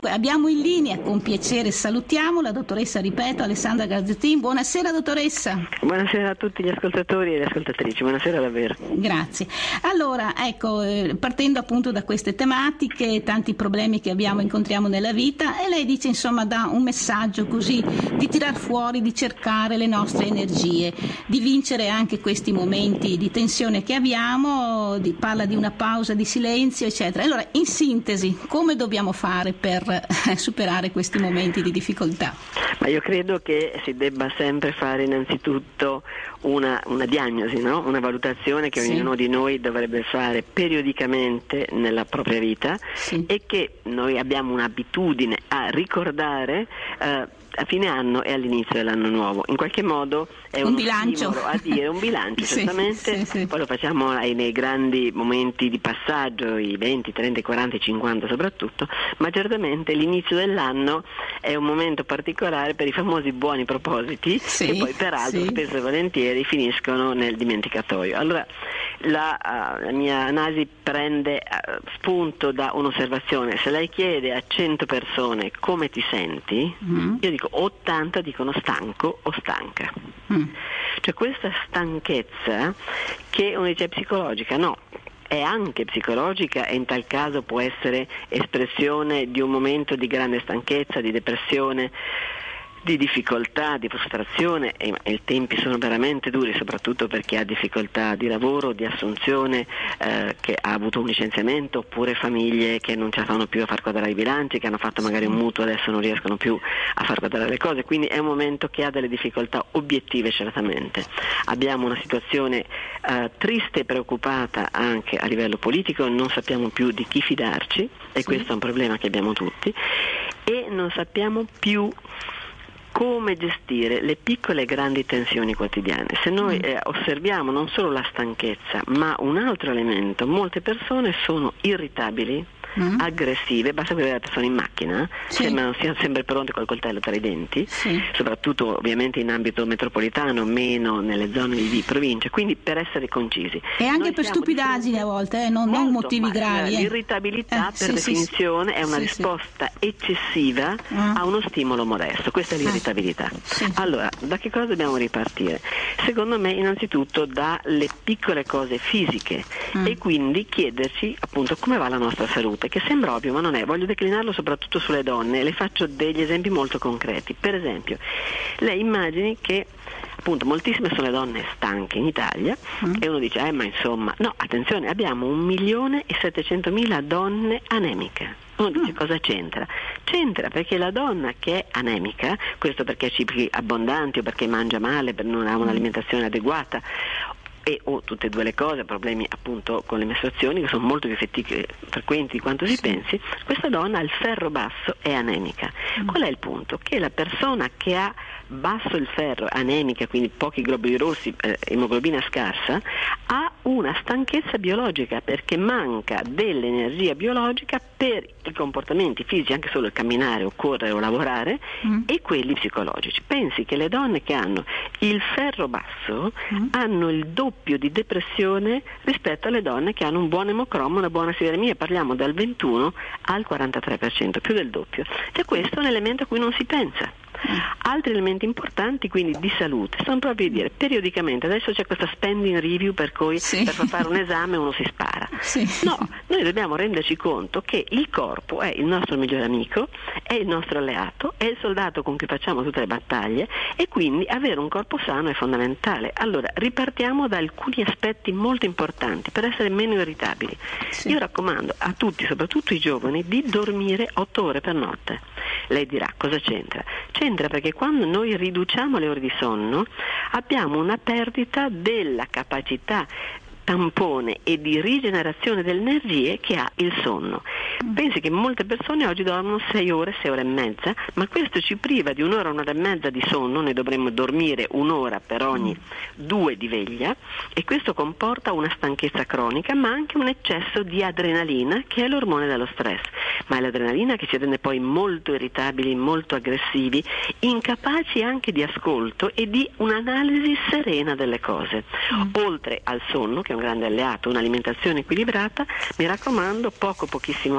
Abbiamo in linea, con piacere salutiamo la dottoressa, ripeto, Alessandra Gazzettin. Buonasera dottoressa. Buonasera a tutti gli ascoltatori e le ascoltatrici, buonasera davvero. Grazie. Allora, ecco, partendo appunto da queste tematiche, tanti problemi che incontriamo nella vita, e lei dice, insomma, dà un messaggio così di tirar fuori, di cercare le nostre energie, di vincere anche questi momenti di tensione che abbiamo, parla di una pausa, di silenzio, eccetera. Allora, in sintesi, come dobbiamo fare per superare questi momenti di difficoltà? Ma io credo che si debba sempre fare innanzitutto una diagnosi, no? Una valutazione che ognuno di noi dovrebbe fare periodicamente nella propria vita, e che noi abbiamo un'abitudine a ricordare a fine anno e all'inizio dell'anno nuovo. In qualche modo è un bilancio, a dire un bilancio, certamente. Poi lo facciamo nei grandi momenti di passaggio, i 20, 30, 40, 50 soprattutto, ma certamente l'inizio dell'anno è un momento particolare per i famosi buoni propositi, che poi peraltro spesso e volentieri finiscono nel dimenticatoio. Allora la mia analisi prende spunto da un'osservazione. Se lei chiede a 100 persone come ti senti, io dico 80 dicono stanco o stanca. Cioè questa stanchezza, che uno dice è psicologica, no, è anche psicologica, e in tal caso può essere espressione di un momento di grande stanchezza, di depressione, di difficoltà, di frustrazione, e i tempi sono veramente duri, soprattutto per chi ha difficoltà di lavoro, di assunzione, che ha avuto un licenziamento, oppure famiglie che non ce la fanno più a far quadrare i bilanci, che hanno fatto magari un mutuo, adesso non riescono più a far quadrare le cose. Quindi è un momento che ha delle difficoltà obiettive, certamente. Abbiamo una situazione triste e preoccupata anche a livello politico, non sappiamo più di chi fidarci, e questo è un problema che abbiamo tutti, e non sappiamo più come gestire le piccole e grandi tensioni quotidiane. Se noi osserviamo non solo la stanchezza, ma un altro elemento: molte persone sono irritabili, aggressive, basta vedere le persone in macchina, sembrano siano sempre pronte col coltello tra i denti, soprattutto ovviamente in ambito metropolitano, meno nelle zone di provincia, quindi per essere concisi. E anche per stupidaggini a volte, non motivi gravi. L'irritabilità per definizione è una risposta eccessiva a uno stimolo modesto, questa è l'irritabilità. Allora, da che cosa dobbiamo ripartire? Secondo me innanzitutto dalle piccole cose fisiche, e quindi chiederci appunto come va la nostra salute, che sembra ovvio ma non è. Voglio declinarlo soprattutto sulle donne, le faccio degli esempi molto concreti. Per esempio, lei immagini che appunto moltissime sono le donne stanche in Italia, e uno dice ma insomma, no, attenzione, abbiamo 1.700.000 donne anemiche. Uno dice cosa c'entra? C'entra perché la donna che è anemica, questo perché ha cibi abbondanti o perché mangia male, non ha un'alimentazione adeguata, o tutte e due le cose, problemi appunto con le mestruazioni che sono molto più frequenti di quanto si pensi, questa donna ha il ferro basso, è anemica. Qual è il punto? Che la persona che ha basso il ferro, anemica, quindi pochi globuli rossi, emoglobina scarsa, ha una stanchezza biologica, perché manca dell'energia biologica per i comportamenti fisici, anche solo il camminare o correre o lavorare, e quelli psicologici. Pensi che le donne che hanno il ferro basso hanno il doppio di depressione rispetto alle donne che hanno un buon emocromo, una buona sideremia, parliamo dal 21 al 43%, più del doppio. E questo è un elemento a cui non si pensa. Altri elementi importanti quindi di salute sono proprio di dire periodicamente, adesso c'è questa spending review per cui per fare un esame uno si spara. No, noi dobbiamo renderci conto che il corpo è il nostro migliore amico, è il nostro alleato, è il soldato con cui facciamo tutte le battaglie, e quindi avere un corpo sano è fondamentale. Allora ripartiamo da alcuni aspetti molto importanti per essere meno irritabili. Io raccomando a tutti, soprattutto i giovani, di dormire 8 ore per notte. Lei dirà cosa c'entra? C'entra perché quando noi riduciamo le ore di sonno abbiamo una perdita della capacità tampone e di rigenerazione delle energie che ha il sonno. Pensi che molte persone oggi dormono 6 ore, 6 ore e mezza, ma questo ci priva di un'ora e mezza di sonno. Noi dovremmo dormire un'ora per ogni 2 di veglia, e questo comporta una stanchezza cronica, ma anche un eccesso di adrenalina, che è l'ormone dello stress. Ma è l'adrenalina che ci rende poi molto irritabili, molto aggressivi, incapaci anche di ascolto e di un'analisi serena delle cose. Oltre al sonno, che è un grande alleato, un'alimentazione equilibrata, mi raccomando, pochissimo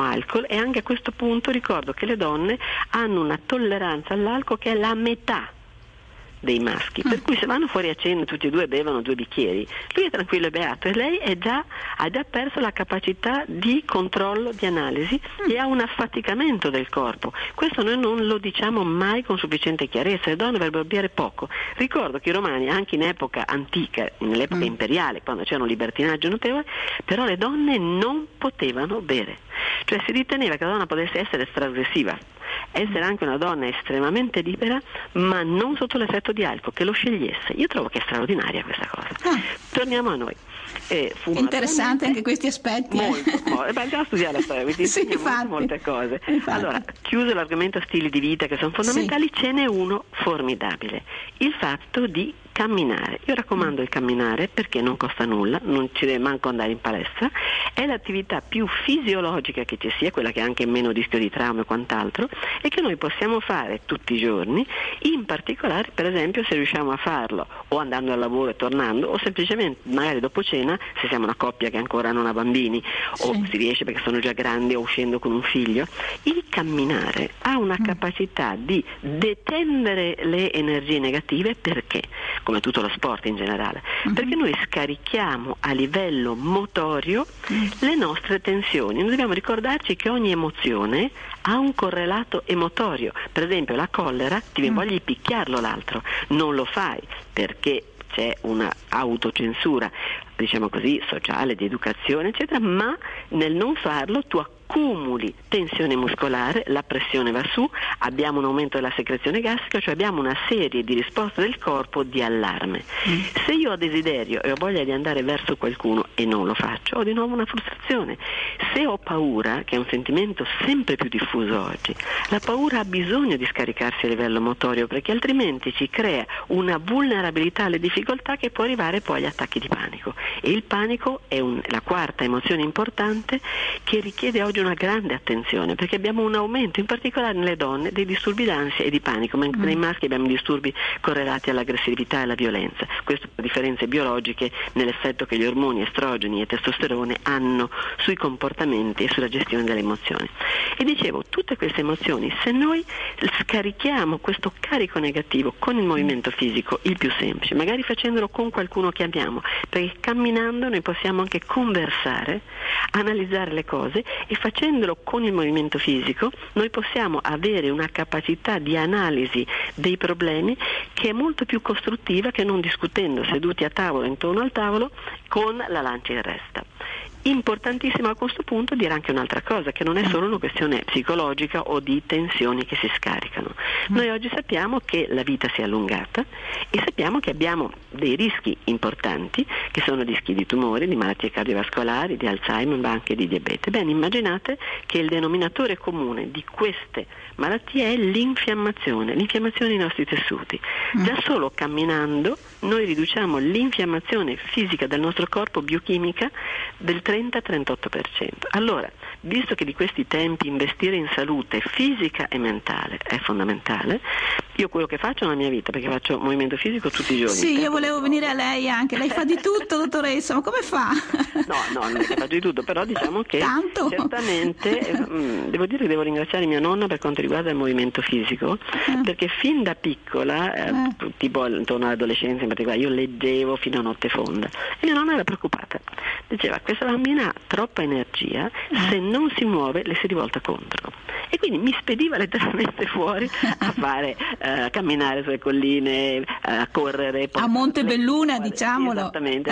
bevono alcol, e anche a questo punto ricordo che le donne hanno una tolleranza all'alcol che è la metà dei maschi, per cui se vanno fuori a cena tutti e due bevono 2 bicchieri, lui è tranquillo e beato, e lei ha già perso la capacità di controllo, di analisi, e ha un affaticamento del corpo. Questo noi non lo diciamo mai con sufficiente chiarezza. Le donne dovrebbero bere poco. Ricordo che i romani, anche in epoca antica, nell'epoca imperiale, quando c'era un libertinaggio notevole, però le donne non potevano bere, cioè si riteneva che la donna potesse essere trasgressiva, essere anche una donna estremamente libera, ma non sotto l'effetto di alcol, che lo scegliesse. Io trovo che è straordinaria questa cosa. Torniamo a noi. Interessante anche questi aspetti. Molto. Andiamo a studiare la storia, quindi molte cose. Infatti. Allora, chiuso l'argomento stili di vita che sono fondamentali, ce n'è uno formidabile: il fatto di camminare. Io raccomando il camminare perché non costa nulla, non ci deve manco andare in palestra, è l'attività più fisiologica che ci sia, quella che ha anche meno rischio di trauma e quant'altro, e che noi possiamo fare tutti i giorni, in particolare per esempio se riusciamo a farlo o andando al lavoro e tornando, o semplicemente magari dopo cena, se siamo una coppia che ancora non ha bambini, o si riesce perché sono già grandi, o uscendo con un figlio. Il camminare ha una capacità di detendere le energie negative, perché? Come tutto lo sport in generale, perché noi scarichiamo a livello motorio le nostre tensioni. Noi dobbiamo ricordarci che ogni emozione ha un correlato emotorio. Per esempio la collera, ti viene voglia di picchiarlo l'altro, non lo fai perché c'è una autocensura, diciamo così, sociale, di educazione, eccetera, ma nel non farlo tu accumuli tensione muscolare, la pressione va su, abbiamo un aumento della secrezione gastrica, cioè abbiamo una serie di risposte del corpo di allarme. Se io ho desiderio e ho voglia di andare verso qualcuno e non lo faccio, ho di nuovo una frustrazione. Se ho paura, che è un sentimento sempre più diffuso oggi, la paura ha bisogno di scaricarsi a livello motorio, perché altrimenti ci crea una vulnerabilità alle difficoltà che può arrivare poi agli attacchi di panico. E il panico è la quarta emozione importante che richiede oggi una grande attenzione, perché abbiamo un aumento, in particolare nelle donne, dei disturbi d'ansia e di panico, mentre nei maschi abbiamo disturbi correlati all'aggressività e alla violenza. Questo per differenze biologiche nell'effetto che gli ormoni estrogeni e testosterone hanno sui comportamenti e sulla gestione delle emozioni. E dicevo, tutte queste emozioni, se noi scarichiamo questo carico negativo con il movimento fisico, il più semplice, magari facendolo con qualcuno che amiamo, perché camminando noi possiamo anche conversare, analizzare le cose, e facendolo con il movimento fisico noi possiamo avere una capacità di analisi dei problemi che è molto più costruttiva che non discutendo seduti a tavola, intorno al tavolo, con la lancia in resta. Importantissimo a questo punto dire anche un'altra cosa, che non è solo una questione psicologica o di tensioni che si scaricano. Noi oggi sappiamo che la vita si è allungata e sappiamo che abbiamo dei rischi importanti, che sono rischi di tumori, di malattie cardiovascolari, di Alzheimer, ma anche di diabete. Bene, immaginate che il denominatore comune di queste malattie è l'infiammazione dei nostri tessuti. Già solo camminando noi riduciamo l'infiammazione fisica del nostro corpo, biochimica, del 30-38%. Allora, visto che di questi tempi investire in salute fisica e mentale è fondamentale, io quello che faccio nella mia vita, perché faccio movimento fisico tutti i giorni. Sì, io volevo venire a lei anche, lei fa di tutto, dottoressa, ma come fa? No, non è che faccio di tutto, però diciamo che tanto? Certamente, devo dire che devo ringraziare mia nonna per quanto riguarda il movimento fisico, perché fin da piccola, tipo intorno all'adolescenza in particolare, io leggevo fino a notte fonda e mia nonna era preoccupata, diceva questa bambina ha troppa energia, se non si muove le si rivolta contro, e quindi mi spediva letteralmente fuori a fare a camminare sulle colline, a correre a Montebelluna, diciamolo. Esattamente.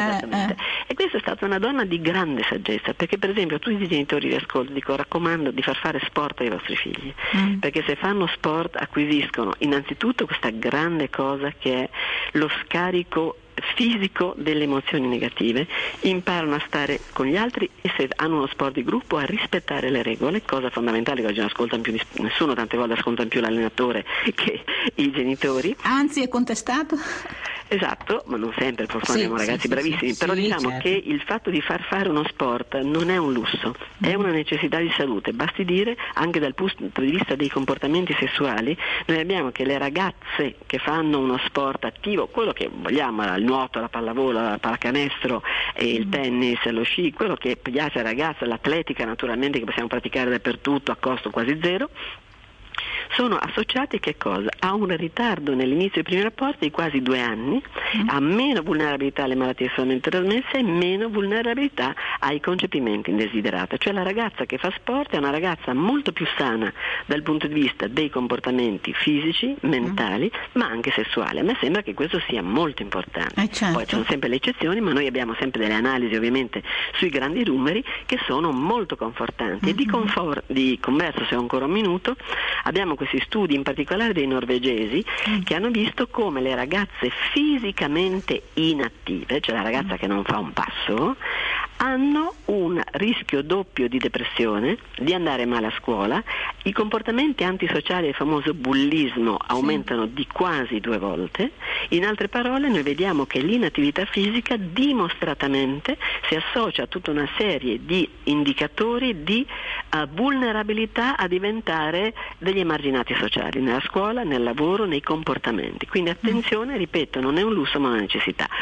E questa è stata una donna di grande saggezza, perché per esempio a tutti i genitori di ascolto dico, raccomando di far fare sport ai vostri figli, perché se fanno sport acquisiscono innanzitutto questa grande cosa che è lo scarico fisico delle emozioni negative, imparano a stare con gli altri e se hanno uno sport di gruppo a rispettare le regole, cosa fondamentale che oggi non ascoltano più nessuno, tante volte ascoltano più l'allenatore che i genitori. Anzi, è contestato? Esatto, ma non sempre, abbiamo ragazzi bravissimi, però diciamo che il fatto di far fare uno sport non è un lusso, è una necessità di salute. Basti dire, anche dal punto di vista dei comportamenti sessuali, noi abbiamo che le ragazze che fanno uno sport attivo, quello che vogliamo, il nuoto, la pallavolo, la pallacanestro, il tennis, lo sci, quello che piace alle ragazze, l'atletica naturalmente che possiamo praticare dappertutto a costo quasi zero, sono associati che cosa? A un ritardo nell'inizio dei primi rapporti di quasi 2 anni, a meno vulnerabilità alle malattie sessualmente trasmesse e meno vulnerabilità ai concepimenti indesiderati. Cioè la ragazza che fa sport è una ragazza molto più sana dal punto di vista dei comportamenti fisici, mentali, ma anche sessuali. A me sembra che questo sia molto importante. Certo. Poi ci sono sempre le eccezioni, ma noi abbiamo sempre delle analisi ovviamente sui grandi numeri che sono molto confortanti. E di converso, se ho ancora un minuto, abbiamo questi studi, in particolare dei norvegesi, che hanno visto come le ragazze fisicamente inattive, cioè la ragazza che non fa un passo, hanno un rischio doppio di depressione, di andare male a scuola, i comportamenti antisociali, il famoso bullismo, aumentano di quasi 2 volte. In altre parole, noi vediamo che l'inattività fisica dimostratamente si associa a tutta una serie di indicatori di vulnerabilità a diventare degli emarginati sociali, nella scuola, nel lavoro, nei comportamenti. Quindi attenzione, ripeto, non è un lusso ma una necessità.